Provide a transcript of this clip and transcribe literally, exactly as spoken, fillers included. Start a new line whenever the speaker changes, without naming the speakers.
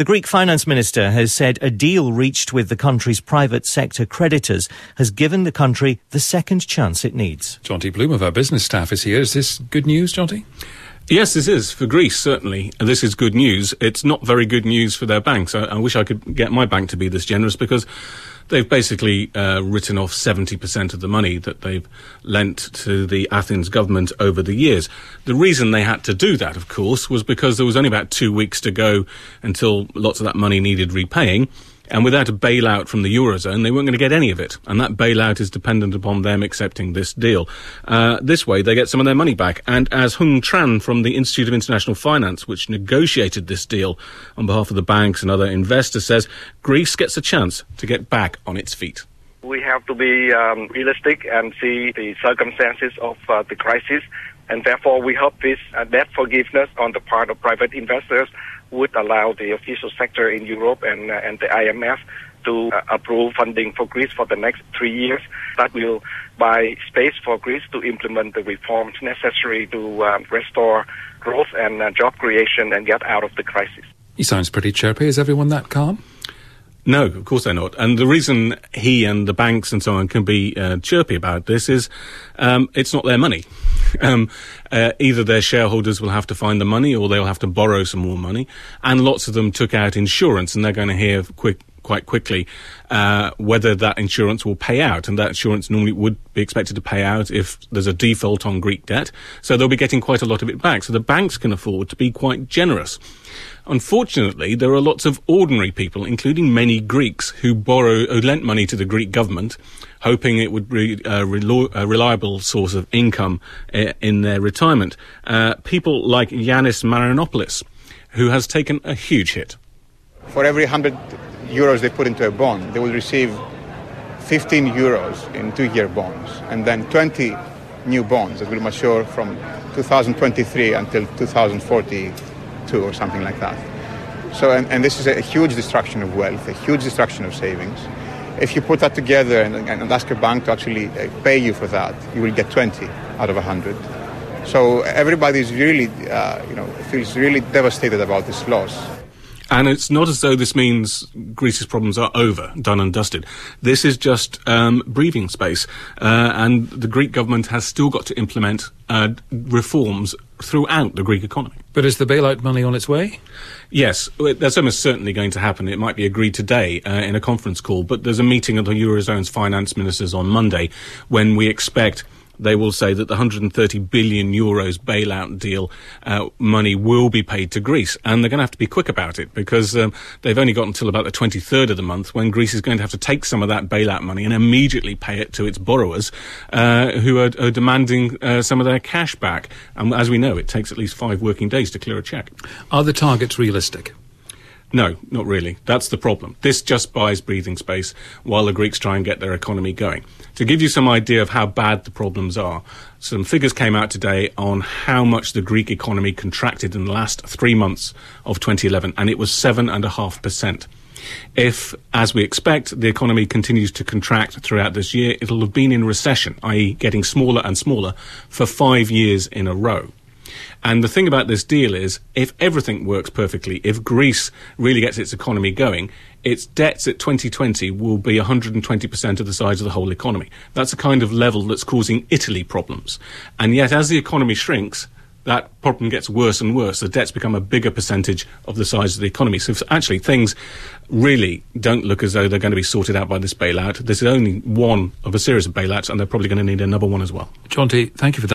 The Greek finance minister has said a deal reached with the country's private sector creditors has given the country the second chance it needs.
Jonty Bloom of our business staff is here. Is this good news, Jonty?
Yes, this is. For Greece, certainly. This is good news. It's not very good news for their banks. I, I wish I could get my bank to be this generous, because they've basically uh, written off seventy percent of the money that they've lent to the Athens government over the years. The reason they had to do that, of course, was because there was only about two weeks to go until lots of that money needed repaying. And without a bailout from the Eurozone, they weren't going to get any of it. And that bailout is dependent upon them accepting this deal. Uh, this way, they get some of their money back. And as Hung Tran from the Institute of International Finance, which negotiated this deal on behalf of the banks and other investors, says, Greece gets a chance to get back on its feet.
We have to be um, realistic and see the circumstances of uh, the crisis. And therefore, we hope this uh, debt forgiveness on the part of private investors would allow the official sector in Europe and, uh, and the I M F to uh, approve funding for Greece for the next three years. That will buy space for Greece to implement the reforms necessary to uh, restore growth and uh, job creation and get out of the crisis.
He sounds pretty chirpy. Is everyone that calm?
No, of course they're not. And the reason he and the banks and so on can be uh, chirpy about this is um, it's not their money. Um, uh, either their shareholders will have to find the money or they'll have to borrow some more money. And lots of them took out insurance, and they're going to hear quick, quite quickly uh, whether that insurance will pay out. And that insurance normally would be expected to pay out if there's a default on Greek debt. So they'll be getting quite a lot of it back. So the banks can afford to be quite generous. Unfortunately, there are lots of ordinary people, including many Greeks, who borrow, who lent money to the Greek government, hoping it would be a, relo- a reliable source of income uh, in their retirement. Uh, people like Yannis Marinopoulos, who has taken a huge hit.
For every one hundred euros they put into a bond, they will receive fifteen euros in two-year bonds, and then twenty new bonds that will mature from two thousand twenty-three until two thousand forty-two or something like that. So, and, and this is a huge destruction of wealth, a huge destruction of savings. If you put that together and, and ask a bank to actually pay you for that, you will get twenty out of one hundred. So everybody is really, uh, you know, feels really devastated about this loss.
And it's not as though this means Greece's problems are over, done and dusted. This is just um, breathing space. Uh, and the Greek government has still got to implement uh, reforms throughout the Greek economy.
But is the bailout money on its way?
Yes, that's almost certainly going to happen. It might be agreed today uh, in a conference call, but there's a meeting of the Eurozone's finance ministers on Monday when we expect they will say that the one hundred thirty billion euros bailout deal uh, money will be paid to Greece. And they're going to have to be quick about it, because um, they've only got until about the twenty-third of the month when Greece is going to have to take some of that bailout money and immediately pay it to its borrowers uh, who are, are demanding uh, some of their cash back. And as we know, it takes at least five working days to clear a cheque.
Are the targets realistic?
No, not really. That's the problem. This just buys breathing space while the Greeks try and get their economy going. To give you some idea of how bad the problems are, some figures came out today on how much the Greek economy contracted in the last three months of twenty eleven, and it was seven point five percent. If, as we expect, the economy continues to contract throughout this year, it'll have been in recession, that is getting smaller and smaller, for five years in a row. And the thing about this deal is, if everything works perfectly, if Greece really gets its economy going, its debts at twenty twenty will be one hundred twenty percent of the size of the whole economy. That's the kind of level that's causing Italy problems. And yet, as the economy shrinks, that problem gets worse and worse. The debts become a bigger percentage of the size of the economy. So actually, things really don't look as though they're going to be sorted out by this bailout. This is only one of a series of bailouts, and they're probably going to need another one as well.
Jonty, thank you for that.